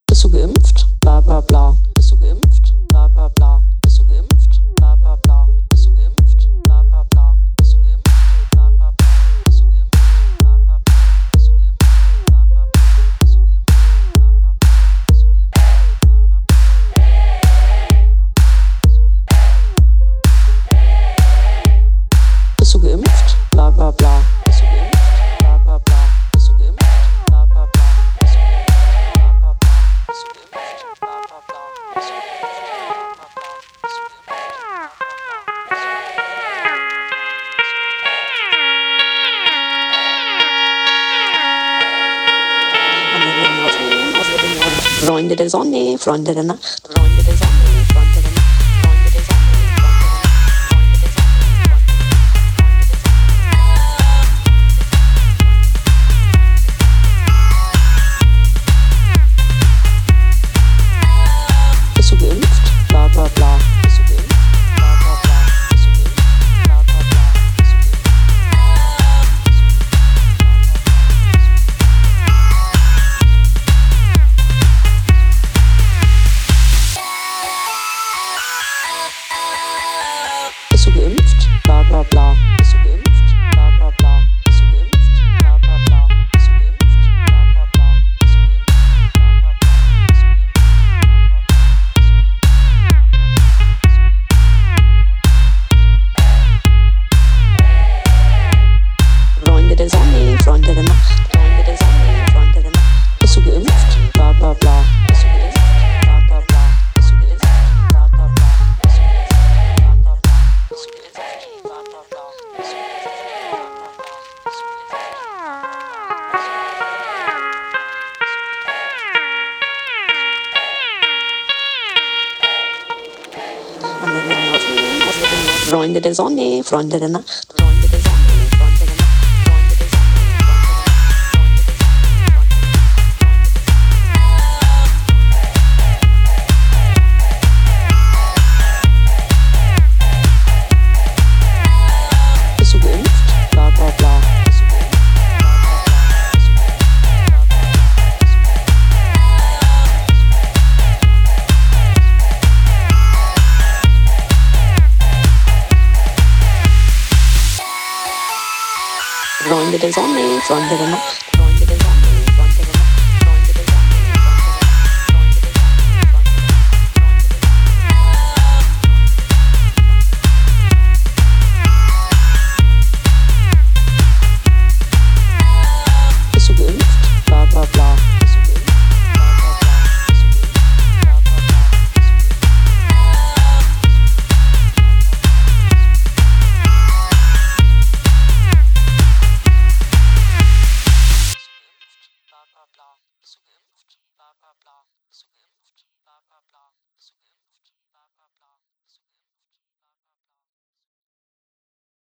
Bist du geimpft? Bla bla bla. Bist du geimpft? Bla bla bla. Bist du geimpft? Bla bla bla. Bist du geimpft? Bla bla bla. Bist du geimpft? Bla bla bla. Bist du geimpft? Bla bla bla. Bist du geimpft? Bla bla bla. Bist du geimpft? Bla bla bla. Bist du geimpft? Bist du geimpft? Bla bla bla. Bist du geimpft? Bla bla bla. Bist du geimpft? Bla bla bla. Bist du geimpft? Bla bla bla. Bist du geimpft? Bla bla bla. Bist du geimpft? Bla bla bla. Bist du geimpft? Freunde der Sonne, Freunde der Nacht, Freunde der Sonne, Freunde der Nacht, Freunde der Sonne, Freunde der Nacht, Freunde der Sonne. Bist du geimpft? Bla bla bla. Bist du geimpft? Bla bla bla. Bist du geimpft? Bla bla bla. Bist du geimpft? Bist du geimpft? Bla bla bla. Bist du geimpft? Bla bla bla. Bist du geimpft? Bla bla bla. Bist du geimpft? Bla bla bla. Bist du geimpft? Bla bla bla. Bist du geimpft? Freunde der Sonne, Freunde der Nacht, Freunde der Sonne, Freunde der Nacht. Bist du geimpft? Bla bla bla. Bist du geimpft? Bla bla bla. Bist du geimpft? Bla bla bla. Bist du geimpft? Bla bla bla. Bist du geimpft? Bla bla bla. Bist du geimpft? Bla bla bla. Bist du geimpft? Freunde der Sonne, Freunde der Nacht, Freunde der Sonne, Freunde der Nacht, Freunde der Sonne, Bist du geimpft? Bla bla bla. Bist du geimpft? Bla bla bla. Bist du geimpft? Bla bla bla. Bist du geimpft? Freunde der Sonne, Freunde der Nacht.